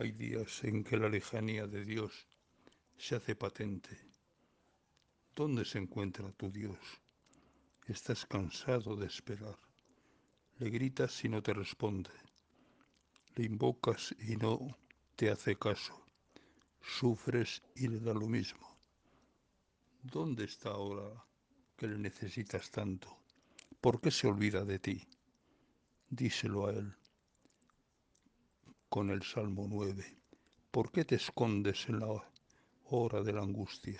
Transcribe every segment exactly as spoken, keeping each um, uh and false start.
Hay días en que la lejanía de Dios se hace patente. ¿Dónde se encuentra tu Dios? Estás cansado de esperar. Le gritas y no te responde. Le invocas y no te hace caso. Sufres y le da lo mismo. ¿Dónde está ahora que le necesitas tanto? ¿Por qué se olvida de ti? Díselo a él con el Salmo nueve. ¿Por qué te escondes en la hora de la angustia?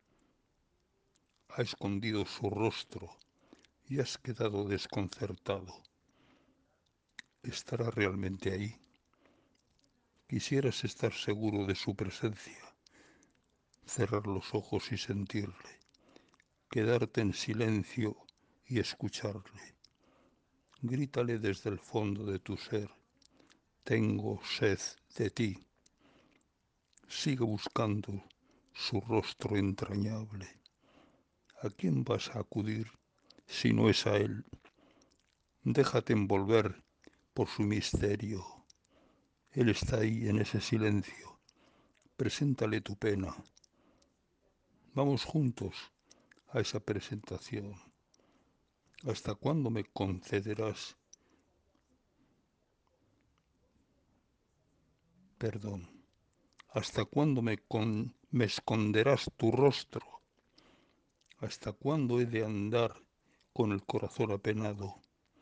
Ha escondido su rostro y has quedado desconcertado. ¿Estará realmente ahí? Quisieras estar seguro de su presencia, cerrar los ojos y sentirle, quedarte en silencio y escucharle. Grítale desde el fondo de tu ser: tengo sed de ti. Sigue buscando su rostro entrañable. ¿A quién vas a acudir si no es a él? Déjate envolver por su misterio. Él está ahí en ese silencio. Preséntale tu pena. Vamos juntos a esa presentación. ¿Hasta cuándo me concederás perdón? ¿Hasta cuándo me, con, me esconderás tu rostro? ¿Hasta cuándo he de andar con el corazón apenado?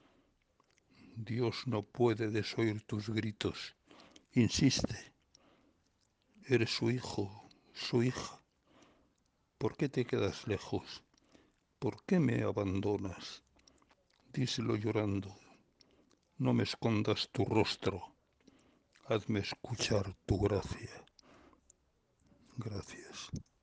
Dios no puede desoír tus gritos. Insiste. Eres su hijo, su hija. ¿Por qué te quedas lejos? ¿Por qué me abandonas? Díselo llorando. No me escondas tu rostro. Hazme escuchar tu gracia. Gracias.